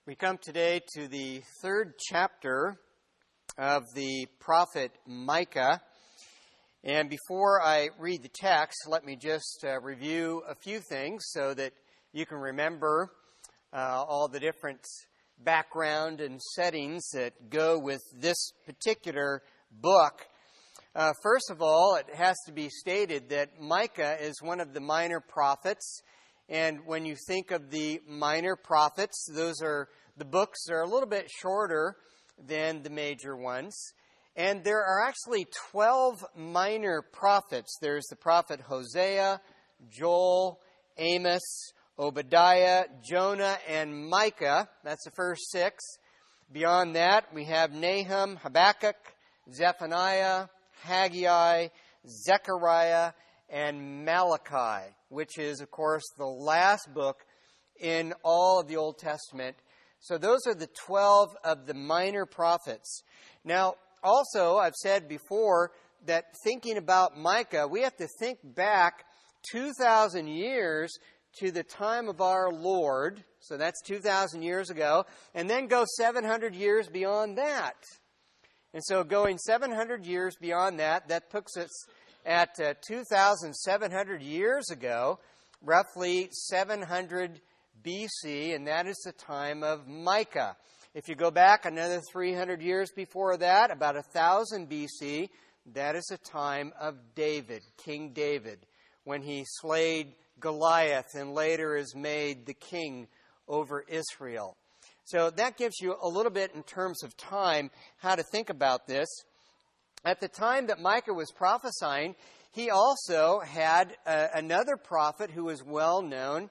We come today to the third chapter of the prophet Micah. And before I read the text, let me just review a few things so that you can remember all the different background and settings that go with this particular book. First of all, it has to be stated that Micah is one of the minor prophets. And when you think of the minor prophets, those are the books that are a little bit shorter than the major ones. And there are actually 12 minor prophets. There's the prophet Hosea, Joel, Amos, Obadiah, Jonah, and Micah. That's the first six. Beyond that, we have Nahum, Habakkuk, Zephaniah, Haggai, Zechariah, and Malachi, which is, of course, the last book in all of the Old Testament. So those are the 12 of the minor prophets. Now, also, I've said before that thinking about Micah, we have to think back 2,000 years to the time of our Lord. So that's 2,000 years ago. And then go 700 years beyond that. And so going 700 years beyond that, that puts us at 2,700 years ago, roughly 700 BC, and that is the time of Micah. If you go back another 300 years before that, about 1000 BC, that is the time of David, King David, when he slayed Goliath and later is made the king over Israel. So that gives you a little bit in terms of time how to think about this. At the time that Micah was prophesying, he also had another prophet who was well known,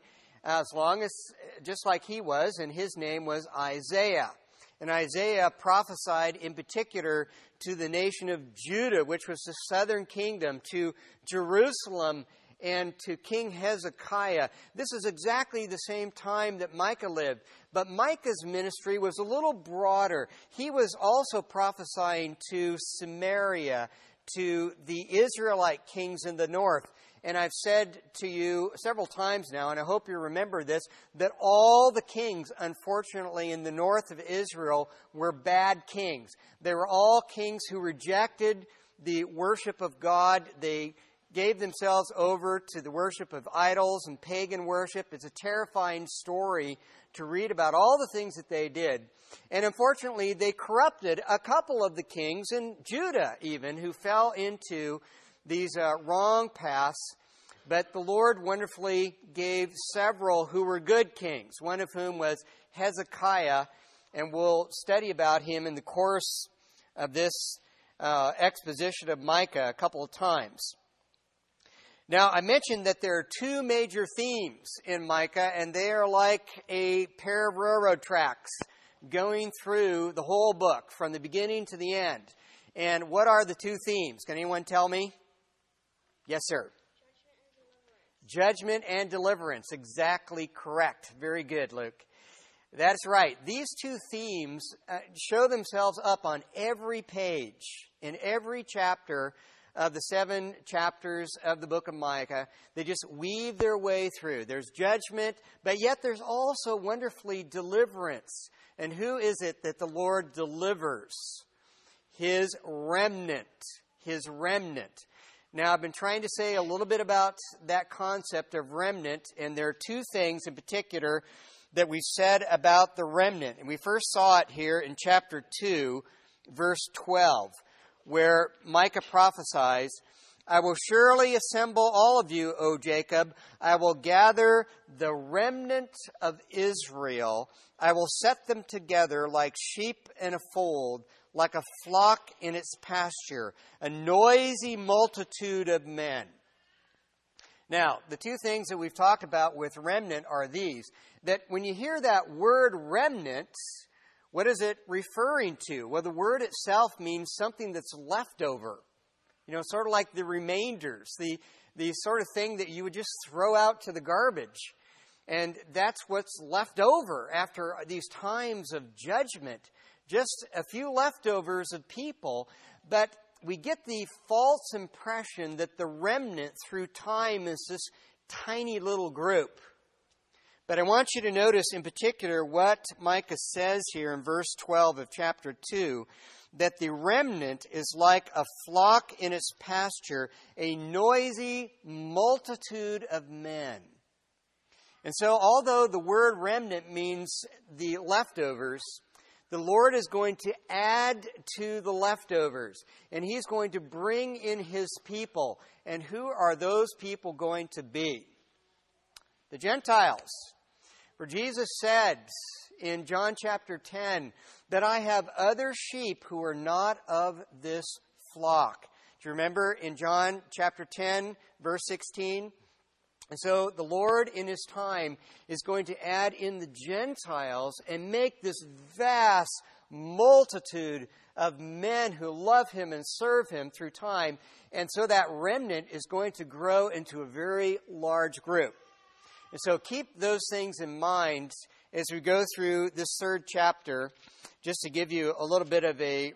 just like he was, and his name was Isaiah. And Isaiah prophesied in particular to the nation of Judah, which was the southern kingdom, to Jerusalem, and to King Hezekiah. This is exactly the same time that Micah lived. But Micah's ministry was a little broader. He was also prophesying to Samaria, to the Israelite kings in the north. And I've said to you several times now, and I hope you remember this, that all the kings, unfortunately, in the north of Israel were bad kings. They were all kings who rejected the worship of God. They gave themselves over to the worship of idols and pagan worship. It's a terrifying story to read about all the things that they did. And unfortunately, they corrupted a couple of the kings in Judah even, who fell into these wrong paths. But the Lord wonderfully gave several who were good kings, one of whom was Hezekiah, and we'll study about him in the course of this exposition of Micah a couple of times. Now, I mentioned that there are two major themes in Micah, and they are like a pair of railroad tracks going through the whole book from the beginning to the end. And what are the two themes? Can anyone tell me? Yes, sir. Judgment and deliverance. Exactly correct. Very good, Luke. That's right. These two themes show themselves up on every page, in every chapter of the 7 chapters of the book of Micah. They just weave their way through. There's judgment, but yet there's also wonderfully deliverance. And who is it that the Lord delivers? His remnant. His remnant. Now, I've been trying to say a little bit about that concept of remnant, and there are two things in particular that we said about the remnant. And we first saw it here in chapter 2, verse 12. Where Micah prophesies, I will surely assemble all of you, O Jacob. I will gather the remnant of Israel. I will set them together like sheep in a fold, like a flock in its pasture, a noisy multitude of men. Now, the two things that we've talked about with remnant are these, that when you hear that word remnant, what is it referring to? Well, the word itself means something that's left over. Sort of like the remainders, the sort of thing that you would just throw out to the garbage. And that's what's left over after these times of judgment. Just a few leftovers of people. But we get the false impression that the remnant through time is this tiny little group. But I want you to notice in particular what Micah says here in verse 12 of chapter 2, that the remnant is like a flock in its pasture, a noisy multitude of men. And so although the word remnant means the leftovers, the Lord is going to add to the leftovers, and He's going to bring in His people. And who are those people going to be? The Gentiles. For Jesus said in John chapter 10 that I have other sheep who are not of this flock. Do you remember in John chapter 10, verse 16? And so the Lord in His time is going to add in the Gentiles and make this vast multitude of men who love Him and serve Him through time. And so that remnant is going to grow into a very large group. And so keep those things in mind as we go through this third chapter, just to give you a little bit of a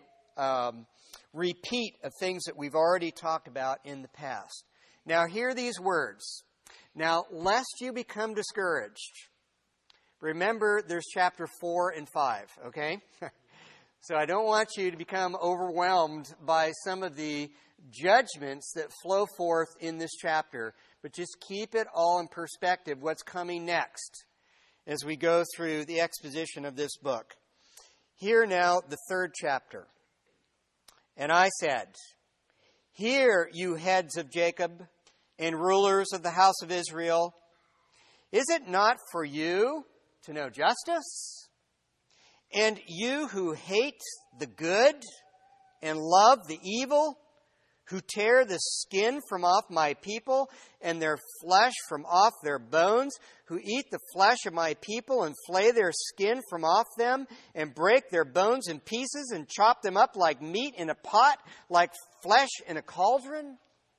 repeat of things that we've already talked about in the past. Now, hear these words. Now, lest you become discouraged. Remember, there's chapter 4 and 5, okay? So I don't want you to become overwhelmed by some of the judgments that flow forth in this chapter, but just keep it all in perspective, what's coming next as we go through the exposition of this book. Hear now the third chapter. And I said, hear, you heads of Jacob and rulers of the house of Israel. Is it not for you to know justice? And you who hate the good and love the evil, who tear the skin from off my people and their flesh from off their bones, who eat the flesh of my people and flay their skin from off them and break their bones in pieces and chop them up like meat in a pot, like flesh in a cauldron?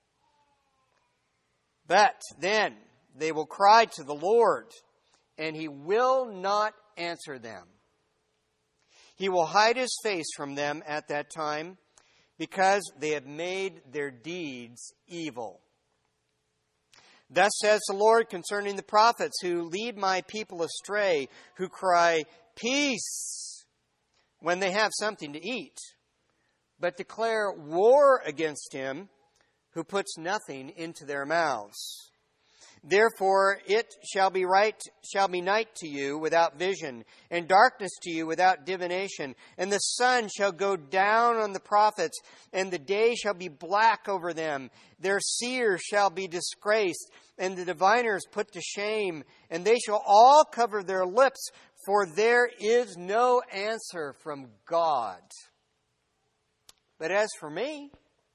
But then they will cry to the Lord, and He will not answer them. He will hide His face from them at that time, because they have made their deeds evil. Thus says the Lord concerning the prophets who lead my people astray, who cry, peace, when they have something to eat, but declare war against him who puts nothing into their mouths. Therefore it shall be night to you without vision, and darkness to you without divination. And the sun shall go down on the prophets, and the day shall be black over them. Their seers shall be disgraced, and the diviners put to shame. And they shall all cover their lips, for there is no answer from God. But as for me,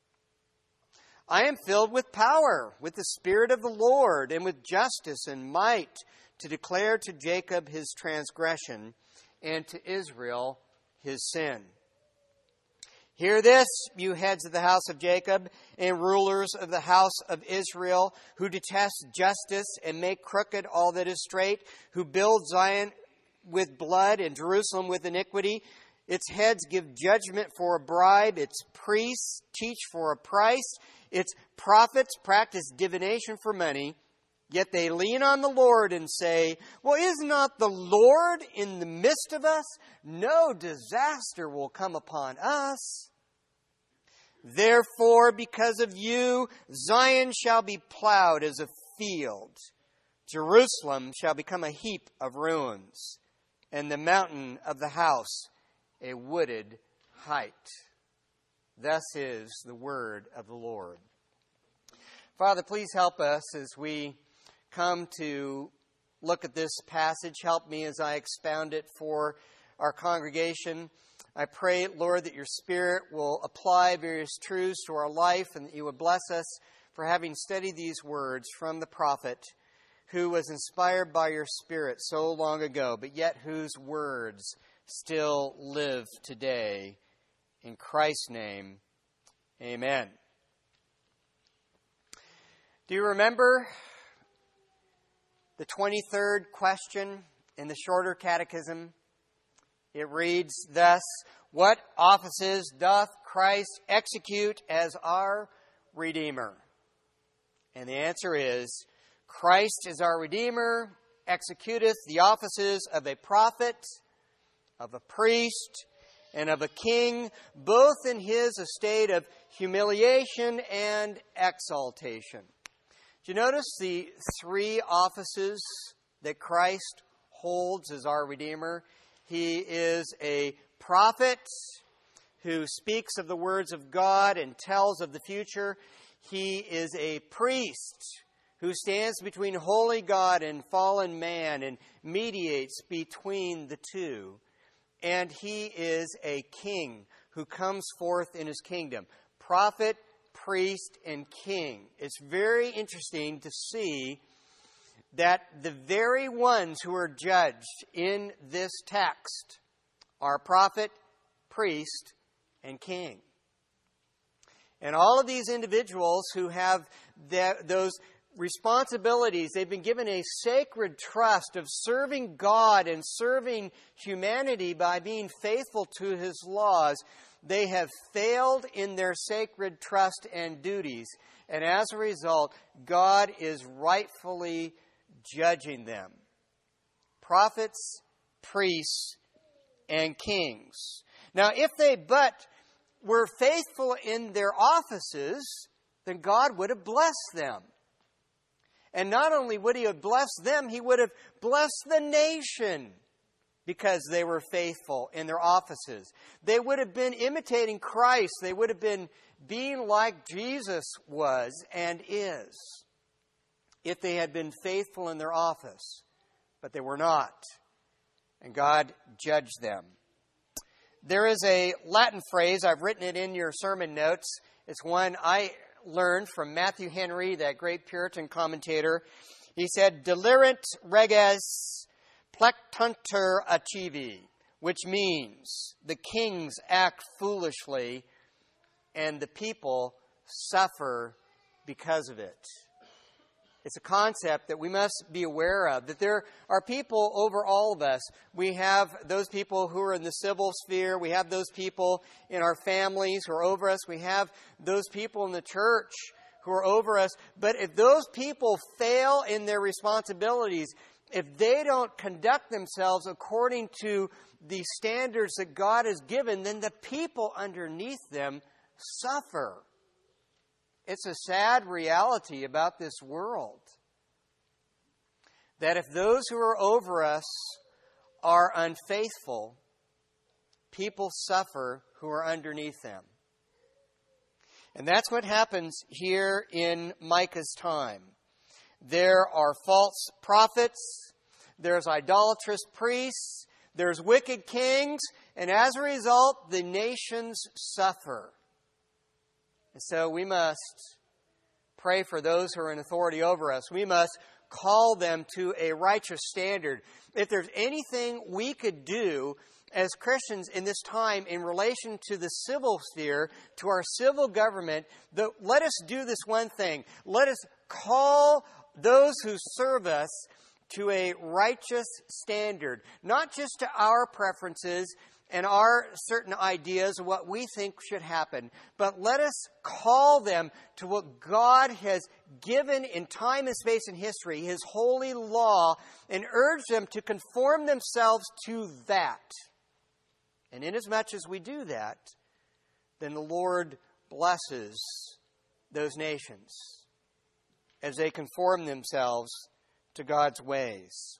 I am filled with power, with the Spirit of the Lord, and with justice and might, to declare to Jacob his transgression, and to Israel his sin. Hear this, you heads of the house of Jacob, and rulers of the house of Israel, who detest justice and make crooked all that is straight, who build Zion with blood and Jerusalem with iniquity. Its heads give judgment for a bribe, its priests teach for a price, its prophets practice divination for money, yet they lean on the Lord and say, well, is not the Lord in the midst of us? No disaster will come upon us. Therefore, because of you, Zion shall be plowed as a field. Jerusalem shall become a heap of ruins, and the mountain of the house a wooded height. Thus is the word of the Lord. Father, please help us as we come to look at this passage. Help me as I expound it for our congregation. I pray, Lord, that your Spirit will apply various truths to our life, and that you would bless us for having studied these words from the prophet who was inspired by your Spirit so long ago, but yet whose words still live today. In Christ's name, amen. Do you remember the 23rd question in the Shorter Catechism? It reads thus, what offices doth Christ execute as our Redeemer? And the answer is, Christ is our Redeemer, executeth the offices of a prophet, of a priest, and of a king, both in his estate of humiliation and exaltation. Do you notice the three offices that Christ holds as our Redeemer? He is a prophet who speaks of the words of God and tells of the future. He is a priest who stands between holy God and fallen man and mediates between the two. And he is a king who comes forth in his kingdom. Prophet, priest, and king. It's very interesting to see that the very ones who are judged in this text are prophet, priest, and king. And all of these individuals who have those responsibilities, they've been given a sacred trust of serving God and serving humanity by being faithful to his laws. They have failed in their sacred trust and duties. And as a result, God is rightfully judging them. Prophets, priests, and kings. Now, if they but were faithful in their offices, then God would have blessed them. And not only would he have blessed them, he would have blessed the nation because they were faithful in their offices. They would have been imitating Christ. They would have been being like Jesus was and is if they had been faithful in their office. But they were not. And God judged them. There is a Latin phrase, I've written it in your sermon notes. It's one I learned from Matthew Henry, that great Puritan commentator. He said, "Delirant reges plectuntur accivi," which means the kings act foolishly and the people suffer because of it. It's a concept that we must be aware of, that there are people over all of us. We have those people who are in the civil sphere. We have those people in our families who are over us. We have those people in the church who are over us. But if those people fail in their responsibilities, if they don't conduct themselves according to the standards that God has given, then the people underneath them suffer. It's a sad reality about this world that if those who are over us are unfaithful, people suffer who are underneath them. And that's what happens here in Micah's time. There are false prophets, there's idolatrous priests, there's wicked kings, and as a result, the nations suffer. And so we must pray for those who are in authority over us. We must call them to a righteous standard. If there's anything we could do as Christians in this time in relation to the civil sphere, to our civil government, let us do this one thing. Let us call those who serve us to a righteous standard, not just to our preferences and our certain ideas of what we think should happen, but let us call them to what God has given in time and space and history, His holy law, and urge them to conform themselves to that. And inasmuch as we do that, then the Lord blesses those nations as they conform themselves to God's ways.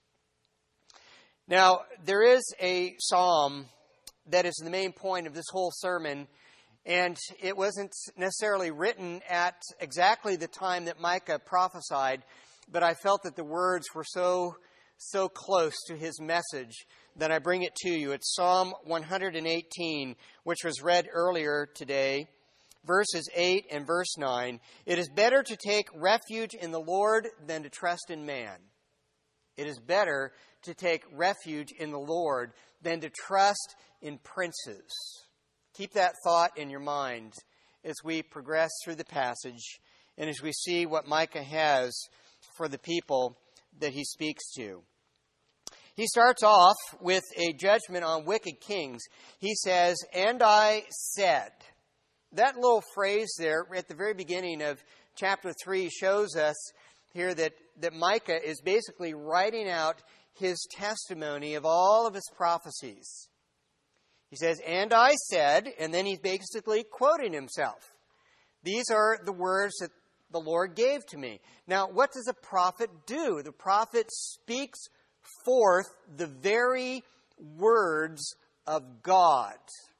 Now, there is a psalm that is the main point of this whole sermon, and it wasn't necessarily written at exactly the time that Micah prophesied, but I felt that the words were so close to his message that I bring it to you. It's Psalm 118, which was read earlier today, verses 8 and verse 9. "It is better to take refuge in the Lord than to trust in man." It is better to take refuge in the Lord than to trust in princes. Keep that thought in your mind as we progress through the passage and as we see what Micah has for the people that he speaks to. He starts off with a judgment on wicked kings. He says, "And I said." That little phrase there at the very beginning of chapter 3 shows us here that Micah is basically writing out his testimony of all of his prophecies. He says, "And I said," and then he's basically quoting himself. These are the words that the Lord gave to me. Now, what does a prophet do? The prophet speaks forth the very words of God.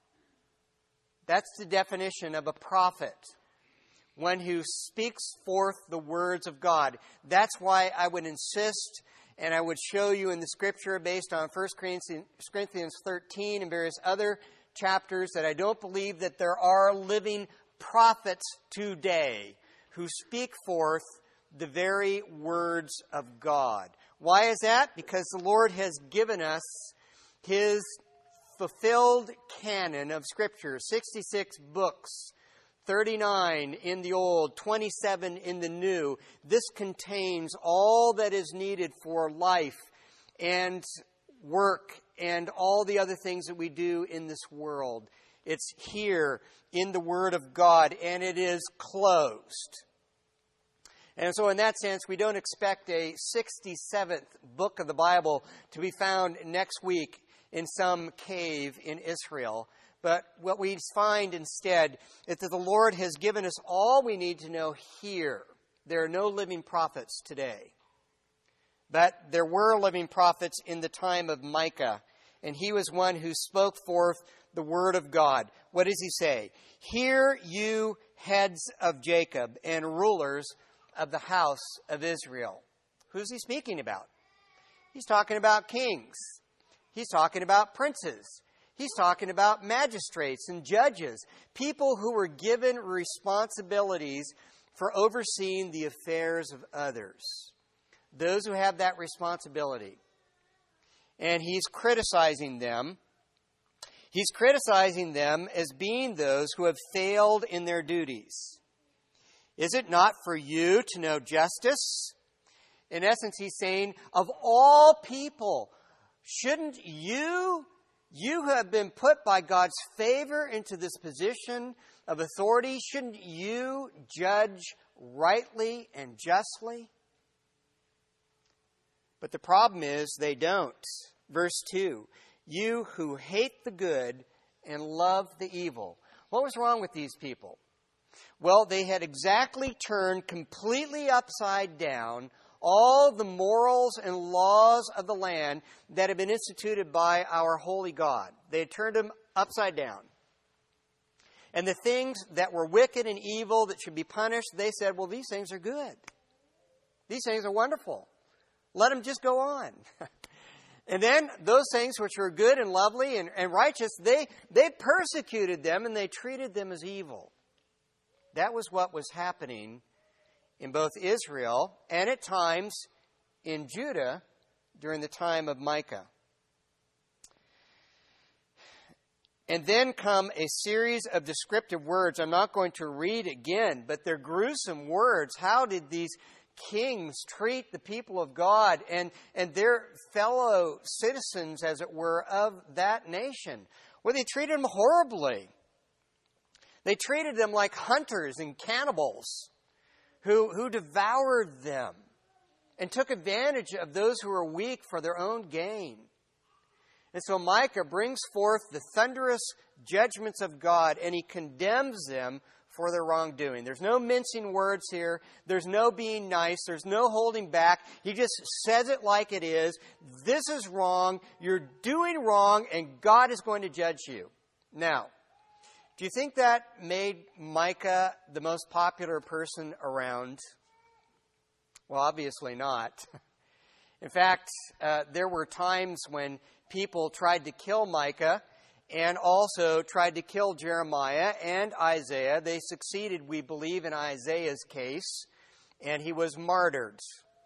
That's the definition of a prophet. One who speaks forth the words of God. That's why I would insist, and I would show you in the Scripture based on 1 Corinthians 13 and various other chapters, that I don't believe that there are living prophets today who speak forth the very words of God. Why is that? Because the Lord has given us His fulfilled canon of Scripture, 66 books, 39 in the Old, 27 in the New. This contains all that is needed for life and work and all the other things that we do in this world. It's here in the Word of God, and it is closed. And so in that sense, we don't expect a 67th book of the Bible to be found next week in some cave in Israel. But what we find instead is that the Lord has given us all we need to know here. There are no living prophets today. But there were living prophets in the time of Micah, and he was one who spoke forth the word of God. What does he say? "Hear you heads of Jacob and rulers of the house of Israel." Who's he speaking about? He's talking about kings. He's talking about princes. He's talking about magistrates and judges, people who were given responsibilities for overseeing the affairs of others. Those who have that responsibility. And he's criticizing them. He's criticizing them as being those who have failed in their duties. Is it not for you to know justice? In essence, he's saying, of all people, shouldn't you who have been put by God's favor into this position of authority, shouldn't you judge rightly and justly? But the problem is they don't. Verse 2, "You who hate the good and love the evil." What was wrong with these people? Well, they had exactly turned completely upside down all the morals and laws of the land that had been instituted by our holy God. They had turned them upside down. And the things that were wicked and evil that should be punished, they said, well, these things are good. These things are wonderful. Let them just go on. And then those things which were good and lovely and righteous, they persecuted them and they treated them as evil. That was what was happening in both Israel and at times in Judah during the time of Micah. And then come a series of descriptive words. I'm not going to read again, but they're gruesome words. How did these kings treat the people of God and their fellow citizens, as it were, of that nation? Well, they treated them horribly. They treated them like hunters and cannibals who devoured them and took advantage of those who were weak for their own gain. And so Micah brings forth the thunderous judgments of God, and he condemns them for their wrongdoing. There's no mincing words here. There's no being nice. There's no holding back. He just says it like it is. This is wrong. You're doing wrong, and God is going to judge you. Now, do you think that made Micah the most popular person around? Well, obviously not. In fact, there were times when people tried to kill Micah and also tried to kill Jeremiah and Isaiah. They succeeded, we believe, in Isaiah's case, and he was martyred.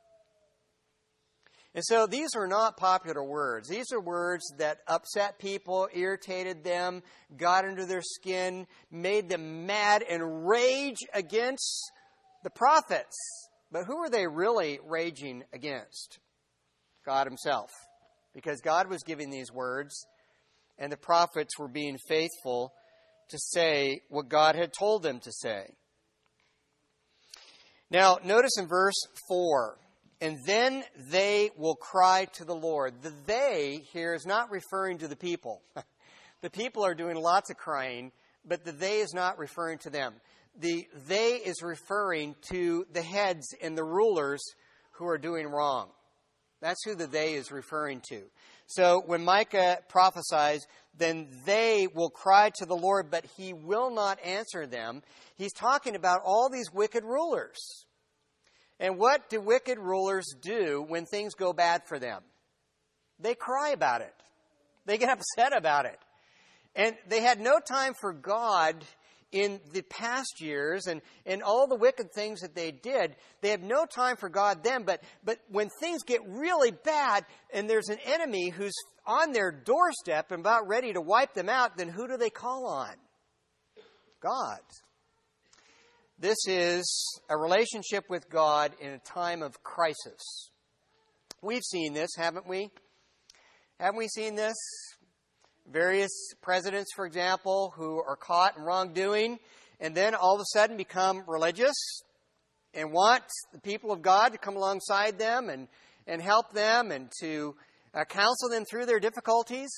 And so these are not popular words. These are words that upset people, irritated them, got under their skin, made them mad and rage against the prophets. But who were they really raging against? God himself. Because God was giving these words, and the prophets were being faithful to say what God had told them to say. Now, notice in verse 4, and then they will cry to the Lord. The they here is not referring to the people. The people are doing lots of crying, but the they is not referring to them. The they is referring to the heads and the rulers who are doing wrong. That's who the they is referring to. So when Micah prophesies, then they will cry to the Lord, but he will not answer them. He's talking about all these wicked rulers. And what do wicked rulers do when things go bad for them? They cry about it. They get upset about it. And they had no time for God in the past years and all the wicked things that they did. They have no time for God then, but when things get really bad and there's an enemy who's on their doorstep and about ready to wipe them out, then who do they call on? God. This is a relationship with God in a time of crisis. We've seen this, haven't we? Haven't we seen this? Various presidents, for example, who are caught in wrongdoing and then all of a sudden become religious and want the people of God to come alongside them and help them and to counsel them through their difficulties.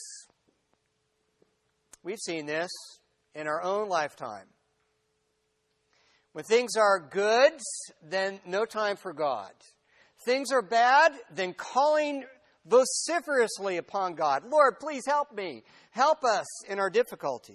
We've seen this in our own lifetime. When things are good, then no time for God. Things are bad, then calling vociferously upon God. Lord, please help me. Help us in our difficulty.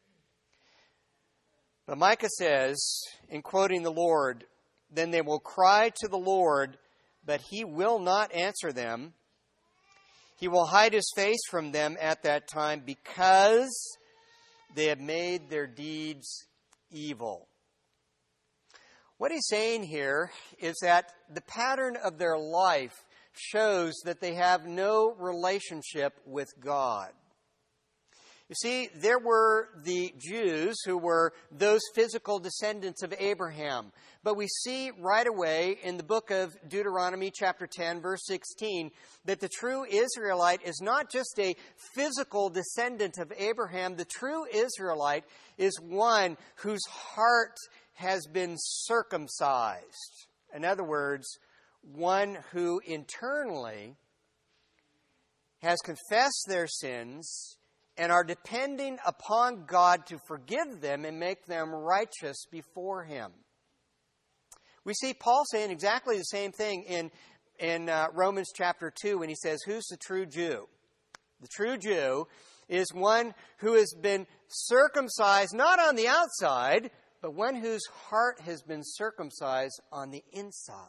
But Micah says, in quoting the Lord, then they will cry to the Lord, but he will not answer them. He will hide his face from them at that time because they have made their deeds evil. What he's saying here is that the pattern of their life shows that they have no relationship with God. You see, there were the Jews who were those physical descendants of Abraham. But we see right away in the book of Deuteronomy chapter 10, verse 16, that the true Israelite is not just a physical descendant of Abraham. The true Israelite is one whose heart has been circumcised. In other words, one who internally has confessed their sins and are depending upon God to forgive them and make them righteous before Him. We see Paul saying exactly the same thing in Romans chapter 2 when he says, who's the true Jew? The true Jew is one who has been circumcised not on the outside, but one whose heart has been circumcised on the inside.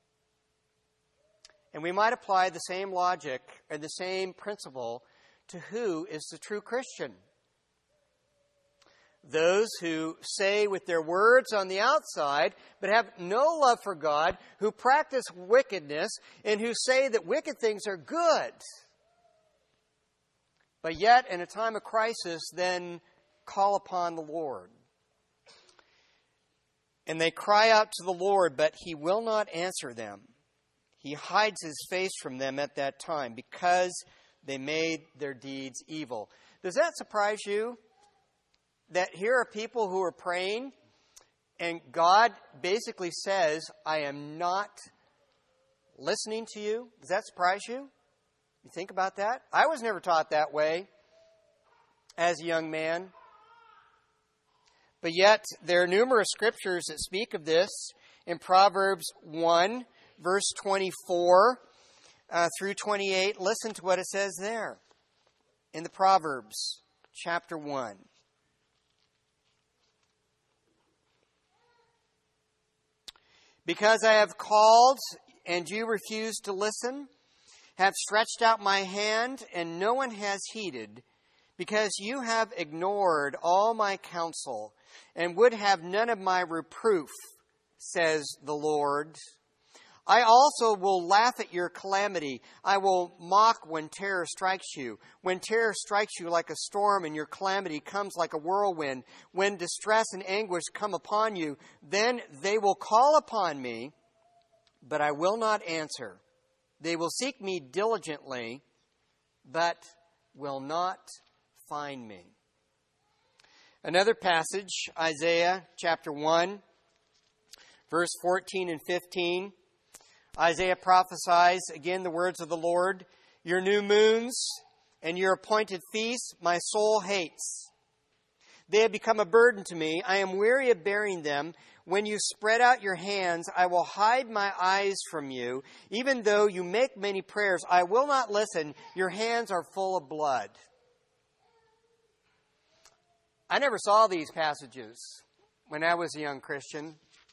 And we might apply the same logic or the same principle to who is the true Christian. Those who say with their words on the outside, but have no love for God, who practice wickedness, and who say that wicked things are good. But yet, in a time of crisis, then call upon the Lord. And they cry out to the Lord, but He will not answer them. He hides His face from them at that time because they made their deeds evil. Does that surprise you? That here are people who are praying and God basically says, I am not listening to you. Does that surprise you? You think about that? I was never taught that way as a young man. But yet, there are numerous scriptures that speak of this. In Proverbs 1, verse 24 through 28, listen to what it says there. In the Proverbs, chapter 1. Because I have called, and you refused to listen, have stretched out my hand, and no one has heeded, because you have ignored all my counsel, and would have none of my reproof, says the Lord. I also will laugh at your calamity. I will mock when terror strikes you. When terror strikes you like a storm and your calamity comes like a whirlwind, when distress and anguish come upon you, then they will call upon me, but I will not answer. They will seek me diligently, but will not find me. Another passage, Isaiah chapter 1, Verse 14 and 15, Isaiah prophesies again the words of the Lord. Your new moons and your appointed feasts my soul hates. They have become a burden to me. I am weary of bearing them. When you spread out your hands, I will hide my eyes from you. Even though you make many prayers, I will not listen. Your hands are full of blood. I never saw these passages when I was a young Christian.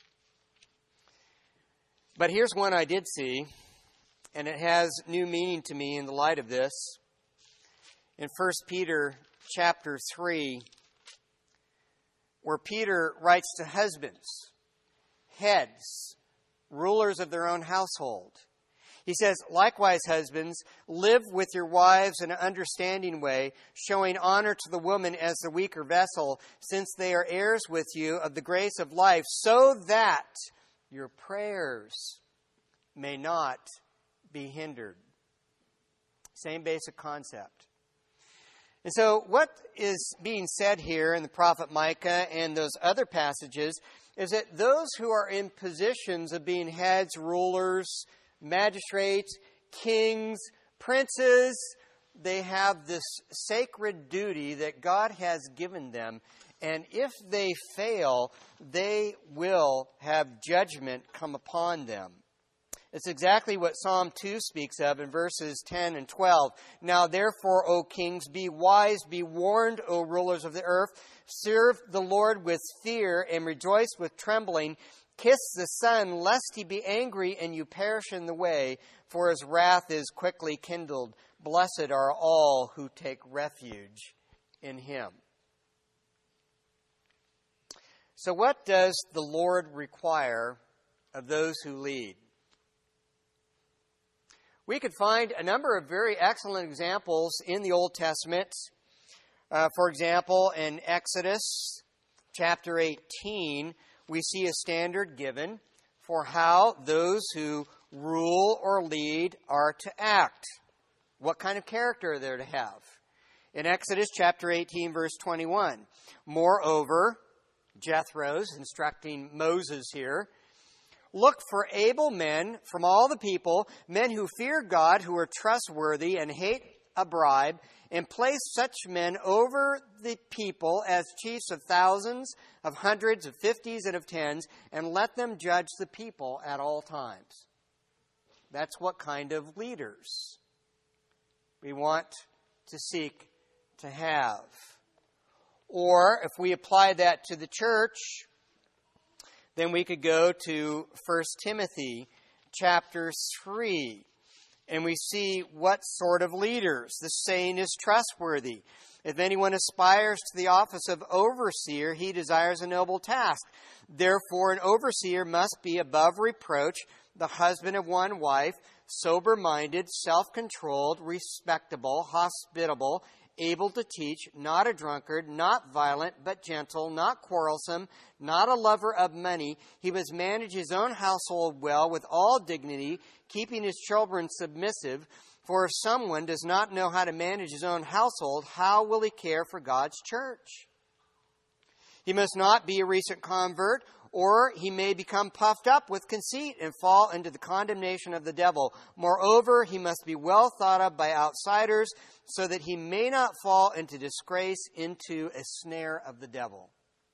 But here's one I did see, and it has new meaning to me in the light of this. In 1 Peter chapter 3, where Peter writes to husbands, heads, rulers of their own household. He says, likewise, husbands, live with your wives in an understanding way, showing honor to the woman as the weaker vessel, since they are heirs with you of the grace of life, so that your prayers may not be hindered. Same basic concept. And so what is being said here in the prophet Micah and those other passages is that those who are in positions of being heads, rulers, magistrates, kings, princes, they have this sacred duty that God has given them. And if they fail, they will have judgment come upon them. It's exactly what Psalm 2 speaks of in verses 10 and 12. Now therefore, O kings, be wise, be warned, O rulers of the earth. Serve the Lord with fear and rejoice with trembling. Kiss the Son, lest he be angry and you perish in the way, for his wrath is quickly kindled. Blessed are all who take refuge in him. So what does the Lord require of those who lead? We could find a number of very excellent examples in the Old Testament. For example, in Exodus chapter 18, we see a standard given for how those who rule or lead are to act. What kind of character are they to have? In Exodus chapter 18, verse 21, moreover, Jethro's instructing Moses here, look for able men from all the people, men who fear God, who are trustworthy and hate a bribe, and place such men over the people as chiefs of thousands, of hundreds, of fifties, and of tens, and let them judge the people at all times. That's what kind of leaders we want to seek to have. Or if we apply that to the church, then we could go to 1 Timothy chapter 3, and we see what sort of leaders. The saying is trustworthy. If anyone aspires to the office of overseer, he desires a noble task. Therefore, an overseer must be above reproach, the husband of one wife, sober-minded, self-controlled, respectable, hospitable, able to teach, not a drunkard, not violent, but gentle, not quarrelsome, not a lover of money. He must manage his own household well with all dignity, keeping his children submissive. For if someone does not know how to manage his own household, how will he care for God's church? He must not be a recent convert, or he may become puffed up with conceit and fall into the condemnation of the devil. Moreover, he must be well thought of by outsiders, so that he may not fall into disgrace, into a snare of the devil.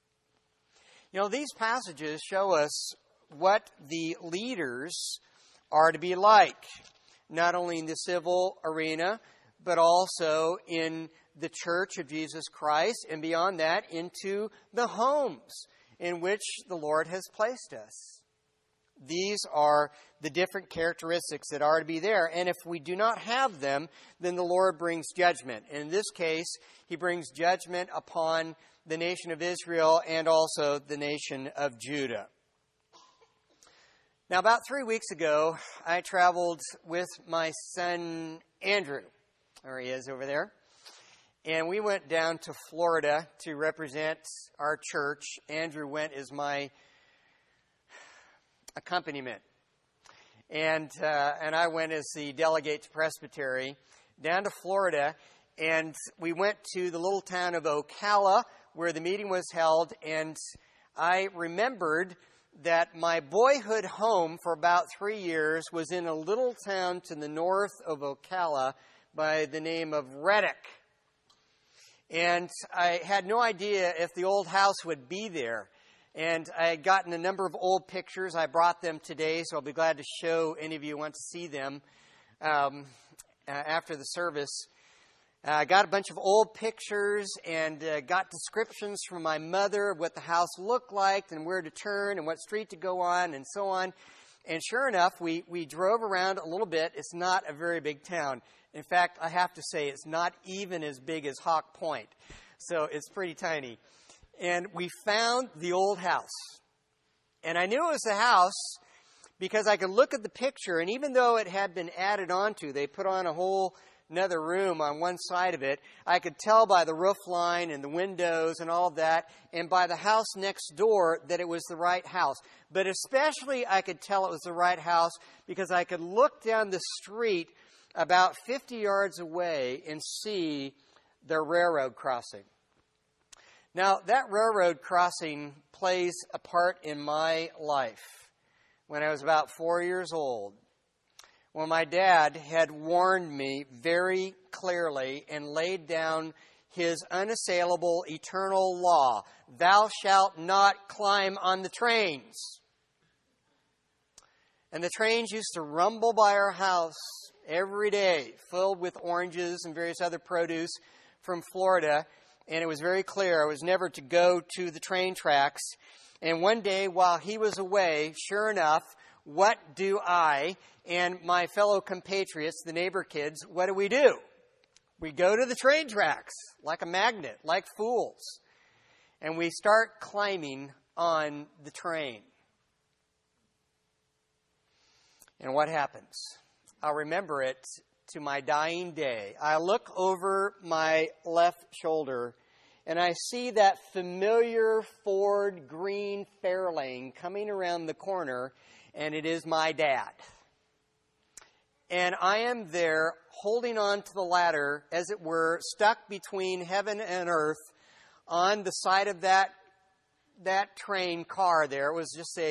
You know, these passages show us what the leaders are to be like, not only in the civil arena, but also in the church of Jesus Christ, and beyond that, into the homes in which the Lord has placed us. These are the different characteristics that are to be there. And if we do not have them, then the Lord brings judgment. And in this case, he brings judgment upon the nation of Israel and also the nation of Judah. Now, about 3 weeks ago, I traveled with my son, Andrew. There he is over there. And we went down to Florida to represent our church. Andrew went as my accompaniment. And I went as the delegate to Presbytery down to Florida. And we went to the little town of Ocala where the meeting was held. And I remembered that my boyhood home for about 3 years was in a little town to the north of Ocala by the name of Reddick. And I had no idea if the old house would be there. And I had gotten a number of old pictures. I brought them today, so I'll be glad to show any of you who want to see them after the service. I got a bunch of old pictures and got descriptions from my mother of what the house looked like and where to turn and what street to go on and so on. And sure enough, we drove around a little bit. It's not a very big town. In fact, I have to say it's not even as big as Hawk Point. So it's pretty tiny. And we found the old house. And I knew it was the house because I could look at the picture. And even though it had been added onto, they put on a whole another room on one side of it, I could tell by the roof line and the windows and all of that, and by the house next door that it was the right house. But especially I could tell it was the right house because I could look down the street about 50 yards away and see the railroad crossing. Now, that railroad crossing plays a part in my life when I was about 4 years old, when my dad had warned me very clearly and laid down his unassailable eternal law: thou shalt not climb on the trains. And the trains used to rumble by our house every day, filled with oranges and various other produce from Florida. And it was very clear I was never to go to the train tracks. And one day while he was away, sure enough, what do I and my fellow compatriots, the neighbor kids, what do? We go to the train tracks like a magnet, like fools. And we start climbing on the train. And what happens? I'll remember it to my dying day. I look over my left shoulder and I see that familiar Ford green Fairlane coming around the corner, and it is my dad. And I am there holding on to the ladder, as it were, stuck between heaven and earth on the side of that train car there. It was just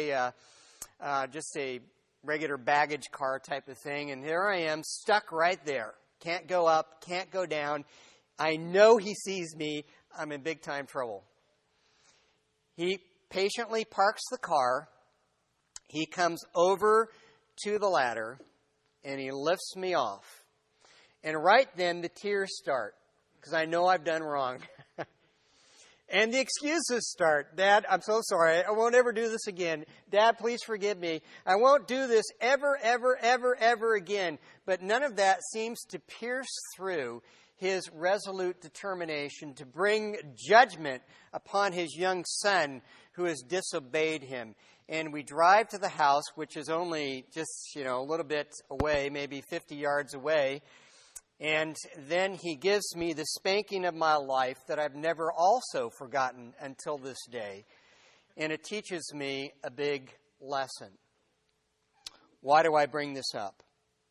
a regular baggage car type of thing. And there I am, stuck right there. Can't go up, can't go down. I know he sees me. I'm in big time trouble. He patiently parks the car. He comes over to the ladder and he lifts me off. And right then the tears start because I know I've done wrong. And the excuses start. Dad, I'm so sorry. I won't ever do this again. Dad, please forgive me. I won't do this ever, ever, ever, ever again. But none of that seems to pierce through his resolute determination to bring judgment upon his young son who has disobeyed him. And we drive to the house, which is only just, a little bit away, maybe 50 yards away. And then he gives me the spanking of my life that I've never also forgotten until this day. And it teaches me a big lesson. Why do I bring this up?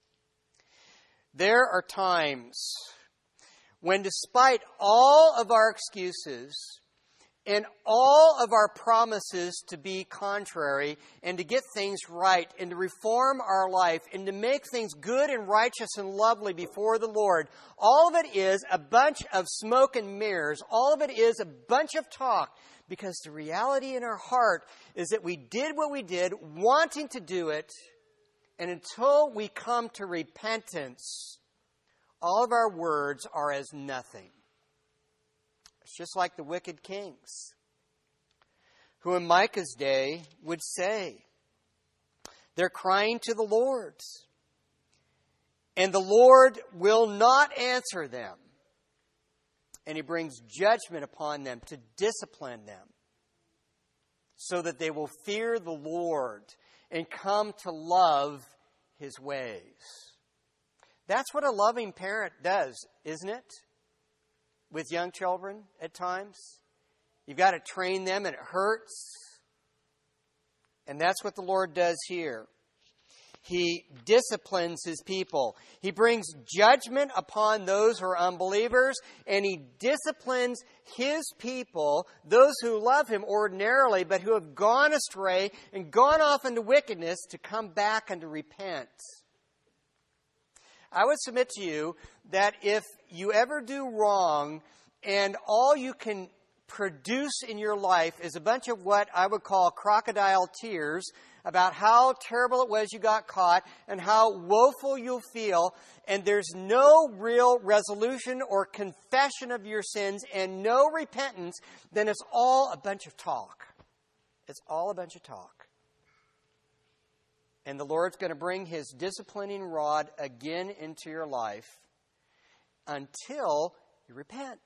There are times when, despite all of our excuses and all of our promises to be contrary and to get things right and to reform our life and to make things good and righteous and lovely before the Lord, all of it is a bunch of smoke and mirrors. All of it is a bunch of talk, because the reality in our heart is that we did what we did, wanting to do it, and until we come to repentance, all of our words are as nothing. It's just like the wicked kings, who in Micah's day would say, they're crying to the Lord, and the Lord will not answer them. And he brings judgment upon them to discipline them so that they will fear the Lord and come to love his ways. That's what a loving parent does, isn't it? With young children at times. You've got to train them and it hurts. And that's what the Lord does here. He disciplines his people. He brings judgment upon those who are unbelievers, and he disciplines his people, those who love him ordinarily, but who have gone astray and gone off into wickedness, to come back and to repent. I would submit to you that if you ever do wrong and all you can produce in your life is a bunch of what I would call crocodile tears about how terrible it was you got caught and how woeful you'll feel, and there's no real resolution or confession of your sins and no repentance, then it's all a bunch of talk. It's all a bunch of talk. And the Lord's going to bring his disciplining rod again into your life until you repent.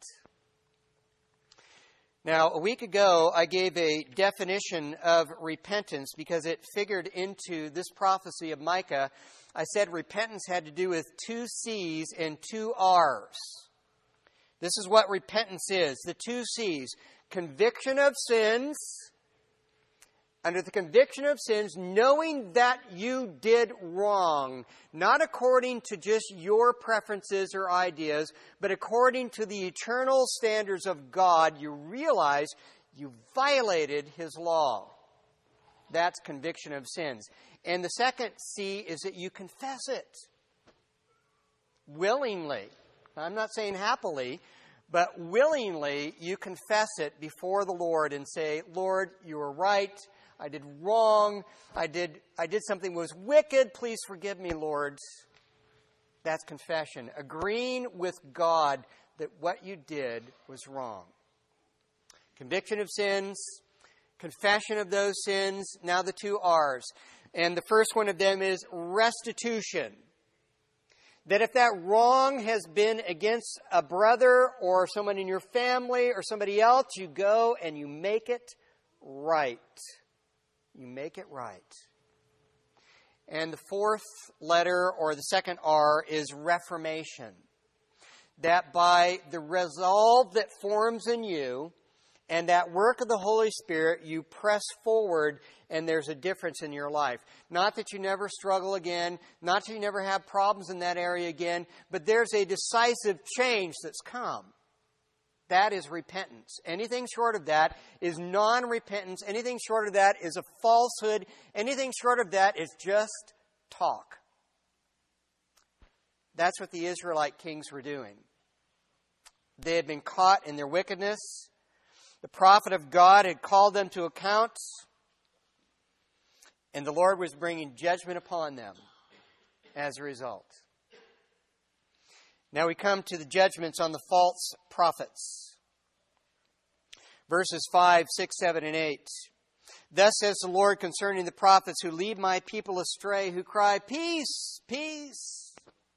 Now, a week ago, I gave a definition of repentance because it figured into this prophecy of Micah. I said repentance had to do with 2 C's and 2 R's. This is what repentance is. The 2 C's. Conviction of sins. Under the conviction of sins, knowing that you did wrong, not according to just your preferences or ideas, but according to the eternal standards of God, you realize you violated his law. That's conviction of sins. And the second C is that you confess it willingly. I'm not saying happily, but willingly you confess it before the Lord and say, Lord, you were right. I did wrong. I did something that was wicked. Please forgive me, Lord. That's confession. Agreeing with God that what you did was wrong. Conviction of sins, confession of those sins, now the 2 R's. And the first one of them is restitution. That if that wrong has been against a brother or someone in your family or somebody else, you go and you make it right. You make it right. And the fourth letter, or the second R, is reformation. That by the resolve that forms in you and that work of the Holy Spirit, you press forward and there's a difference in your life. Not that you never struggle again, not that you never have problems in that area again, but there's a decisive change that's come. That is repentance. Anything short of that is non-repentance. Anything short of that is a falsehood. Anything short of that is just talk. That's what the Israelite kings were doing. They had been caught in their wickedness. The prophet of God had called them to account. And the Lord was bringing judgment upon them as a result. Now we come to the judgments on the false prophets. Verses 5, 6, 7, and 8. Thus says the Lord concerning the prophets who lead my people astray, who cry, peace, peace,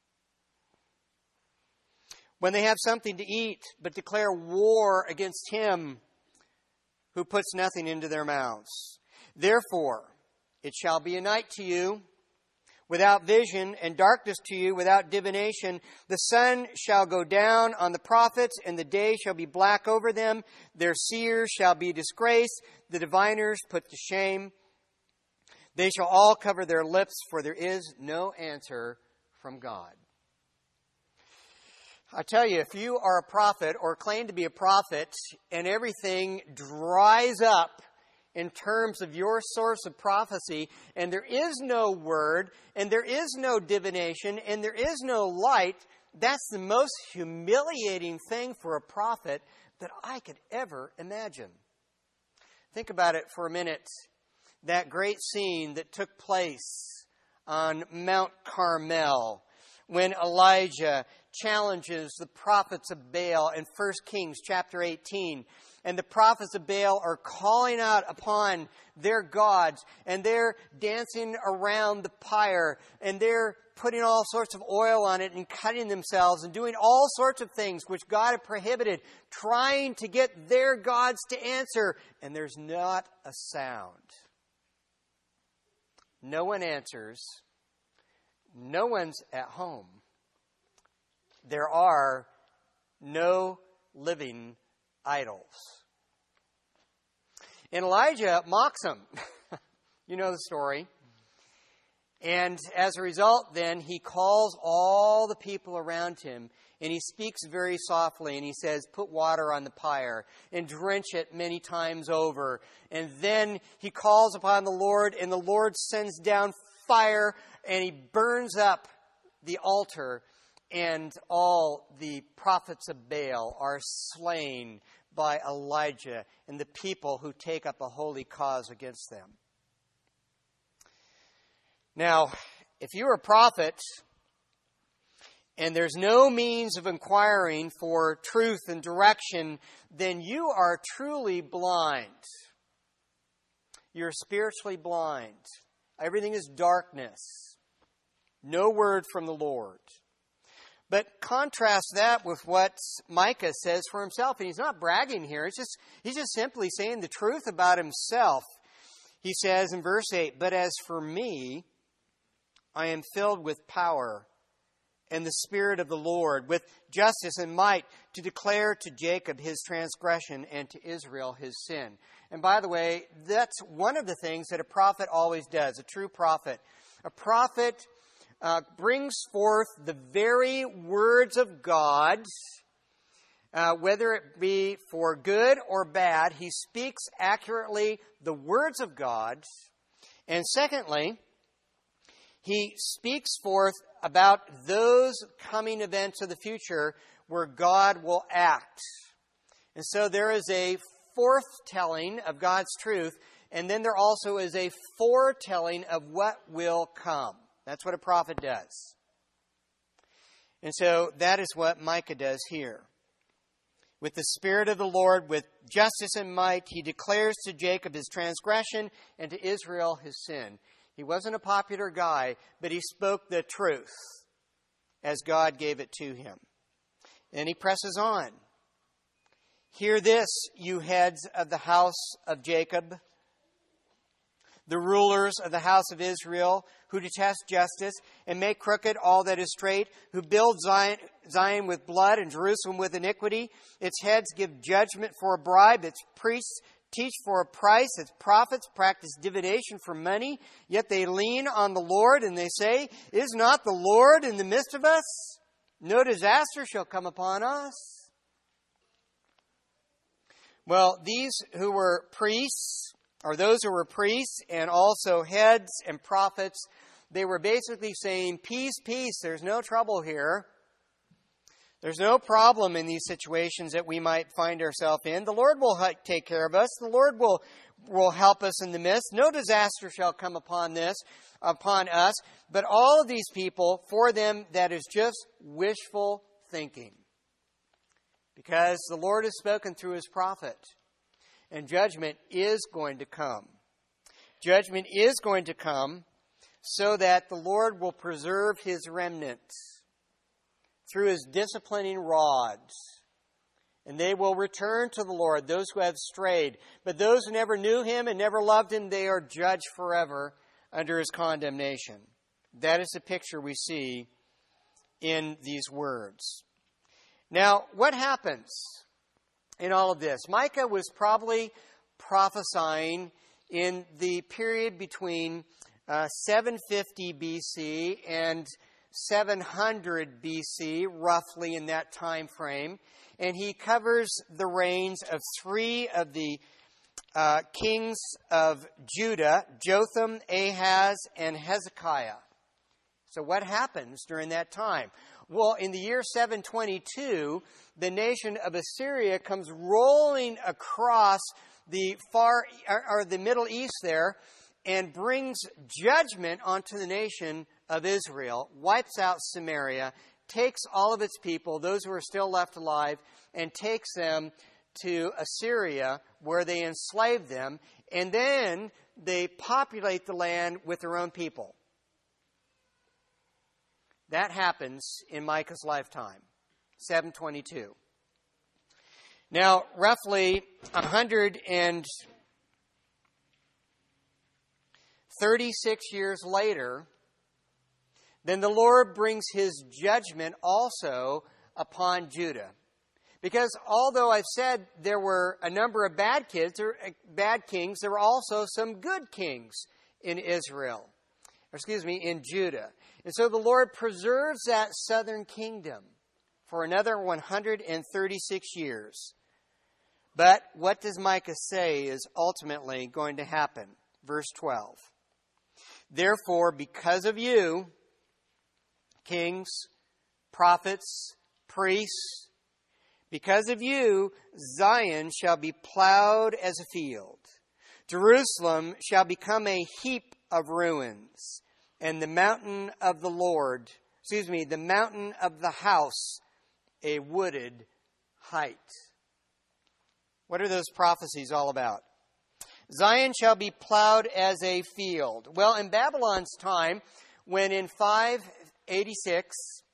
when they have something to eat, but declare war against him who puts nothing into their mouths. Therefore, it shall be a night to you without vision, and darkness to you without divination. The sun shall go down on the prophets, and the day shall be black over them. Their seers shall be disgraced, the diviners put to shame. They shall all cover their lips, for there is no answer from God. I tell you, if you are a prophet or claim to be a prophet, and everything dries up in terms of your source of prophecy, and there is no word, and there is no divination, and there is no light, that's the most humiliating thing for a prophet that I could ever imagine. Think about it for a minute. That great scene that took place on Mount Carmel when Elijah challenges the prophets of Baal in 1 Kings chapter 18. And the prophets of Baal are calling out upon their gods, and they're dancing around the pyre, and they're putting all sorts of oil on it and cutting themselves and doing all sorts of things which God had prohibited, trying to get their gods to answer. And there's not a sound. No one answers. No one's at home. There are no living idols. And Elijah mocks them. You know the story. And as a result, then, he calls all the people around him, and he speaks very softly, and he says, put water on the pyre and drench it many times over. And then he calls upon the Lord, and the Lord sends down fire, and he burns up the altar, and all the prophets of Baal are slain by Elijah and the people who take up a holy cause against them. Now, if you're a prophet and there's no means of inquiring for truth and direction, then you are truly blind. You're spiritually blind. Everything is darkness. No word from the Lord. But contrast that with what Micah says for himself. And he's not bragging here. He's just simply saying the truth about himself. He says in verse 8, but as for me, I am filled with power and the Spirit of the Lord, with justice and might, to declare to Jacob his transgression and to Israel his sin. And by the way, that's one of the things that a prophet always does, a true prophet. A prophet brings forth the very words of God, whether it be for good or bad. He speaks accurately the words of God. And secondly, he speaks forth about those coming events of the future where God will act. And so there is a forthtelling of God's truth, and then there also is a foretelling of what will come. That's what a prophet does. And so that is what Micah does here. With the Spirit of the Lord, with justice and might, he declares to Jacob his transgression and to Israel his sin. He wasn't a popular guy, but he spoke the truth as God gave it to him. And he presses on. Hear this, you heads of the house of Jacob, the rulers of the house of Israel, who detest justice and make crooked all that is straight, who build Zion with blood and Jerusalem with iniquity. Its heads give judgment for a bribe, its priests teach for a price, its prophets practice divination for money, yet they lean on the Lord, and they say, is not the Lord in the midst of us? No disaster shall come upon us. Well, these who were priests, or those who were priests and also heads and prophets, they were basically saying, peace, peace, there's no trouble here. There's no problem in these situations that we might find ourselves in. The Lord will take care of us. The Lord will help us in the midst. No disaster shall come upon us. But all of these people, for them, that is just wishful thinking. Because the Lord has spoken through his prophet. And judgment is going to come. Judgment is going to come so that the Lord will preserve his remnant through his disciplining rods. And they will return to the Lord, those who have strayed. But those who never knew him and never loved him, they are judged forever under his condemnation. That is the picture we see in these words. Now, what happens in all of this? Micah was probably prophesying in the period between 750 BC and 700 BC, roughly in that time frame. And he covers the reigns of three of the kings of Judah, Jotham, Ahaz, and Hezekiah. So what happens during that time? Well, in the year 722, the nation of Assyria comes rolling across the the Middle East there and brings judgment onto the nation of Israel, wipes out Samaria, takes all of its people, those who are still left alive, and takes them to Assyria, where they enslave them, and then they populate the land with their own people. That happens in Micah's lifetime, 722. Now, roughly 136 years later, then the Lord brings his judgment also upon Judah. Because although I've said there were a number of bad kings, there were also some good kings in Israel. in Judah. And so the Lord preserves that southern kingdom for another 136 years. But what does Micah say is ultimately going to happen? Verse 12. Therefore, because of you, kings, prophets, priests, because of you, Zion shall be plowed as a field. Jerusalem shall become a heap of ruins, and the mountain of the the mountain of the house, a wooded height. What are those prophecies all about? Zion shall be plowed as a field. Well, in Babylon's time, when in 586,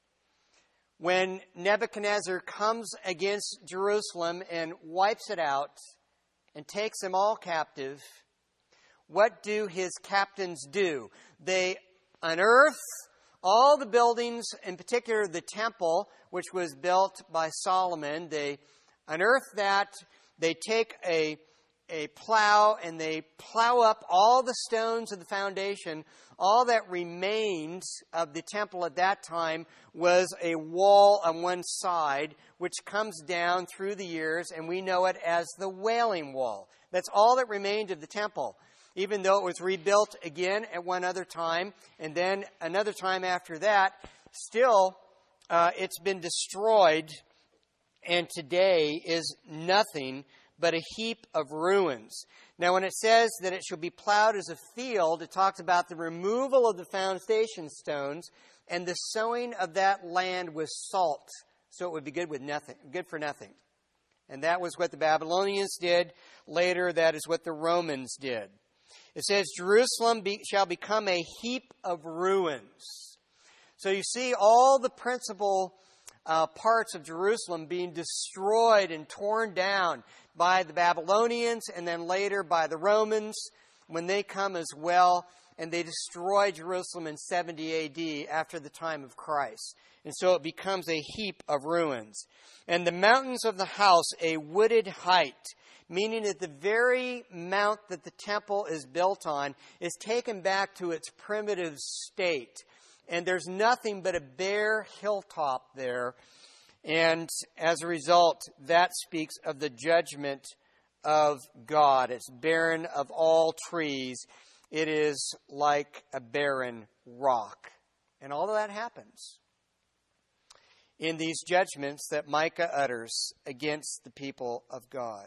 when Nebuchadnezzar comes against Jerusalem and wipes it out and takes them all captive, what do his captains do? They unearth all the buildings, in particular the temple, which was built by Solomon. They unearth that. They take a plow and they plow up all the stones of the foundation. All that remains of the temple at that time was a wall on one side, which comes down through the years, and we know it as the Wailing Wall. That's all that remained of the temple, even though it was rebuilt again at one other time, and then another time after that. Still, it's been destroyed, and today is nothing but a heap of ruins. Now, when it says that it shall be plowed as a field, it talks about the removal of the foundation stones and the sowing of that land with salt, so it would be good for nothing. And that was what the Babylonians did. Later, that is what the Romans did. It says, Jerusalem shall become a heap of ruins. So you see all the principal parts of Jerusalem being destroyed and torn down by the Babylonians and then later by the Romans when they come as well, and they destroy Jerusalem in 70 A.D. after the time of Christ. And so it becomes a heap of ruins. And the mountains of the house, a wooded height, meaning that the very mount that the temple is built on is taken back to its primitive state. And there's nothing but a bare hilltop there. And as a result, that speaks of the judgment of God. It's barren of all trees. It is like a barren rock. And all of that happens in these judgments that Micah utters against the people of God.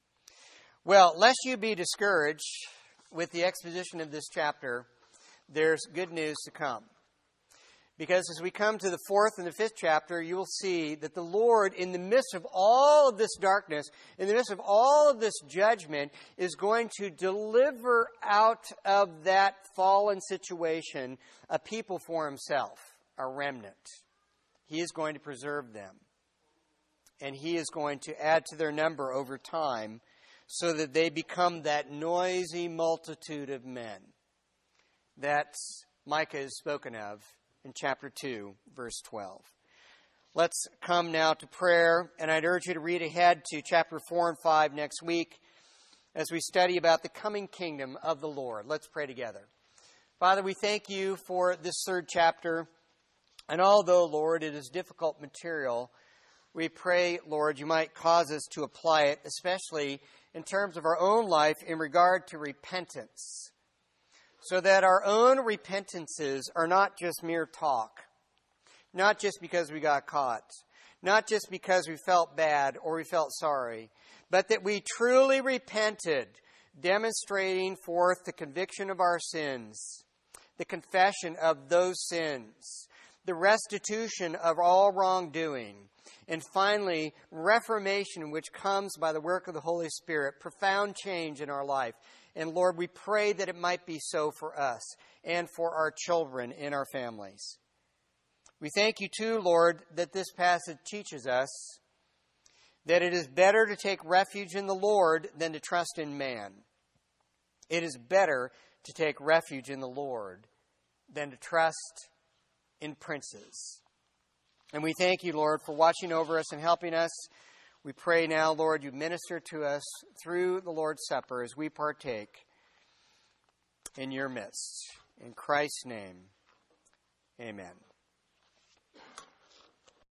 Well, lest you be discouraged with the exposition of this chapter, there's good news to come. Because as we come to the 4th and the 5th chapter, you will see that the Lord, in the midst of all of this darkness, in the midst of all of this judgment, is going to deliver out of that fallen situation a people for himself, a remnant. He is going to preserve them. And he is going to add to their number over time so that they become that noisy multitude of men that Micah has spoken of in chapter 2, verse 12. Let's come now to prayer, and I'd urge you to read ahead to chapter 4 and 5 next week as we study about the coming kingdom of the Lord. Let's pray together. Father, we thank you for this 3rd chapter, and although, Lord, it is difficult material, we pray, Lord, you might cause us to apply it, especially in terms of our own life in regard to repentance, so that our own repentances are not just mere talk, not just because we got caught, not just because we felt bad or we felt sorry, but that we truly repented, demonstrating forth the conviction of our sins, the confession of those sins, the restitution of all wrongdoing, and finally, reformation, which comes by the work of the Holy Spirit, profound change in our life. And Lord, we pray that it might be so for us and for our children in our families. We thank you too, Lord, that this passage teaches us that it is better to take refuge in the Lord than to trust in man. It is better to take refuge in the Lord than to trust in princes. And we thank you, Lord, for watching over us and helping us. We pray now, Lord, you minister to us through the Lord's Supper as we partake in your midst. In Christ's name, amen.